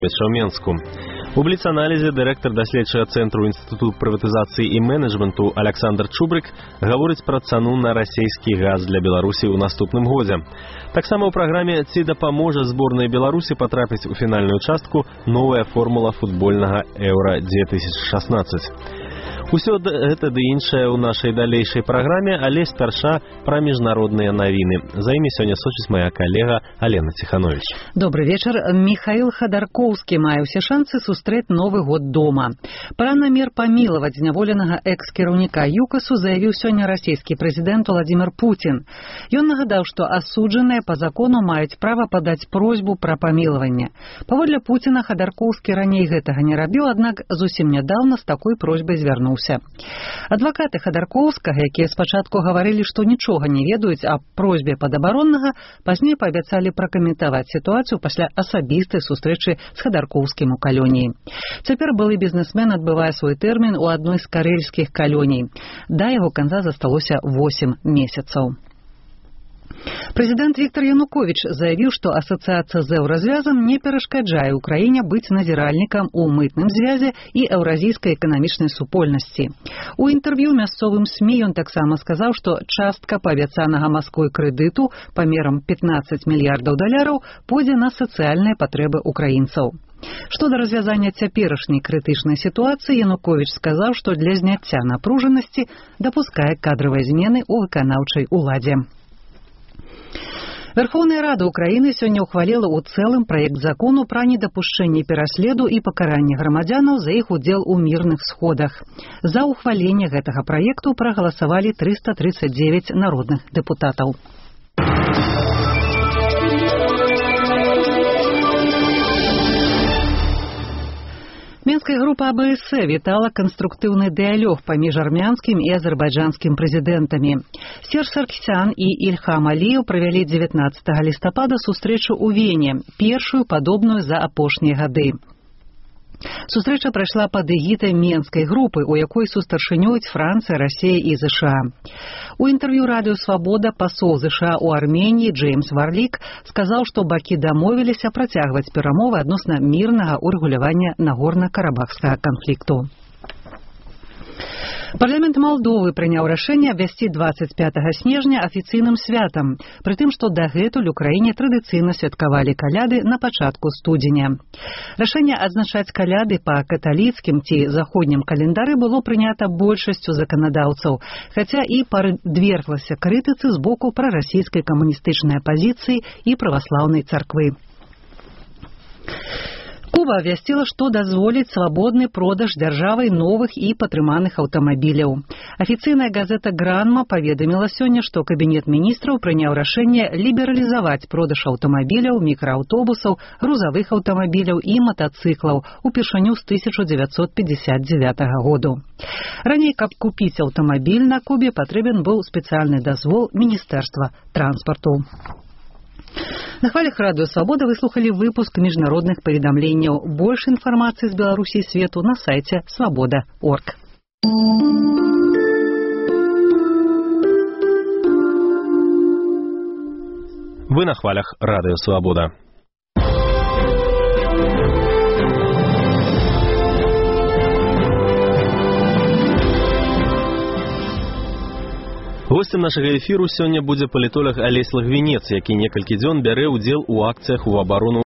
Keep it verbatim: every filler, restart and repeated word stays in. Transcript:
ў Менску. У бліц-аналізе дырэктар даследчага цэнтру інстытуту прыватызацыі і менеджменту Александр Чубрык гаворыць пра цану на расійскі газ для Беларусі ў наступным годзе. Таксама ў праграме «Ці дапаможа зборнай Беларусі патрапіць у фінальную частку» новая формула футбольнага Еўра две тысячи шестнадцать. Усё гэта ды іншае ў нашай далейшай праграме, але спярша пра міжнародныя навіны. За імі сёння сочыць мая калега Алена Ціханович. Добрый вечар. Михаил Ходорковский мае ўсе шансы сустрэць Новы год дома. Пра намер памілаваць зняволенага экс-кіраўніка ЮКАСу заявіў сёння расійскі прэзідэнт Владимир Путин. Ён нагадаў, што асуджаныя па закону маюць права падаць просьбу пра памілаванне. Паводле Путина Ходорковский раней гэтага не рабіў, аднак зусім нядаўна з такой просьбай звярнуўся. Адвакаты Ходорковскага, якія спачатку гаварылі, што нічога не ведаюць аб просьбе падабароннага, пазней паабяцалі пракаментаваць сітуацыю пасля асабістай сустрэчы з Ходорковскім у калоніі. Цяпер былы бізнесмен адбывае свой тэрмін у адной з карэльскіх калоній. Да яго канца засталося восем месяцаў. Прэзідэнт Віктор Януковіч заявіў, што асацыяцыя з еўразвязам не перашкаджае ўкраіне быць назіральнікам у мытным звязе і еўразійскай эканамічнай супольнасці. У інтэрв'ю мясцовым СМІ ён таксама сказаў, што частка паабяцанага Масквой крэдыту памерам пятнаццаць мільярдаў даляраў пойдзе на сацыяльныя патрэбы украінцаў. Што да развязання цяперашняй крытычнай сітуацыі, Януковіч сказаў, што для зняцця напружанасці дапускае кадравыя змены ў выканаўчай уладзе. Верховная Рада Украины сёння ухвалила ў цэлым праект закону пра недапушчэнне пераследу і пакаранне грамадзянаў за іх удзел у мірных сходах. За ухваленне гэтага праекту прагаласавалі триста тридцать девять народных дэпутатаў. Менская група АБС вітала канструктыўны дыялог паміж армянскім і азербайджанскім прэзідэнтамі. Серж Саркісян і Ільхам Аліеў правялі дзевятнаццатага лістапада сустрэчу ў Вене, першую падобную за апошнія гады. Сустрэча прайшла пад эгідай Менскай групы, у якой сустаршынююць Францыя, Расія і ЗША. У інтэрв'ю радыё «Свабода» пасол ЗША ў Арменіі Джеймс Варлік сказаў, што бакі дамовіліся працягваць перамовы адносна мірнага ўрэгулявання нагорна-карабахскага канфлікту. Парламент Малдовы прыняў рашэнне абвясці двадцать пятага снежня афіцыйным святам, пры тым, што дагэтуль у краіне традыцыйна святкавалі каляды на пачатку студзеня. Рашэнне адзначаць каляды па каталіцкім ці заходнім календары было прынята большасцю заканадаўцаў, хаця і падверглася крытыцы з боку прарасійскай камуністычнай апазіцыі і праваслаўнай царквы. Куба абвясціла, што дазволіць свабодны продаж дзяржавай новых і патрыманых аўтамабіляў. Афіцыйная газета «Гранма» паведаміла сёння, што кабінет міністраў прыняў рашэнне лібералізаваць продаж аўтамабіляў, мікрааўтобусаў, грузавых аўтамабіляў і матацыклаў упершыню з тысяча дзевяцьсот пятьдесят девятага году. Раней, каб купіць аўтамабіль на Кубе, патрэбен быў спецыяльны дазвол Міністэрства транспарту. На хвалях радыё «Свабода» выслухалі выпуск міжнародных паведамленняў. Больш інфармацыі з Беларусі і свету на сайце свабода точка орг. Вы на хвалях радыё «Свабода». Гостем нашага эфіру сёння будзе палітолог Алесь Лагвінец, які некалькі дзён бярэ ўдзел у акцыях у абарону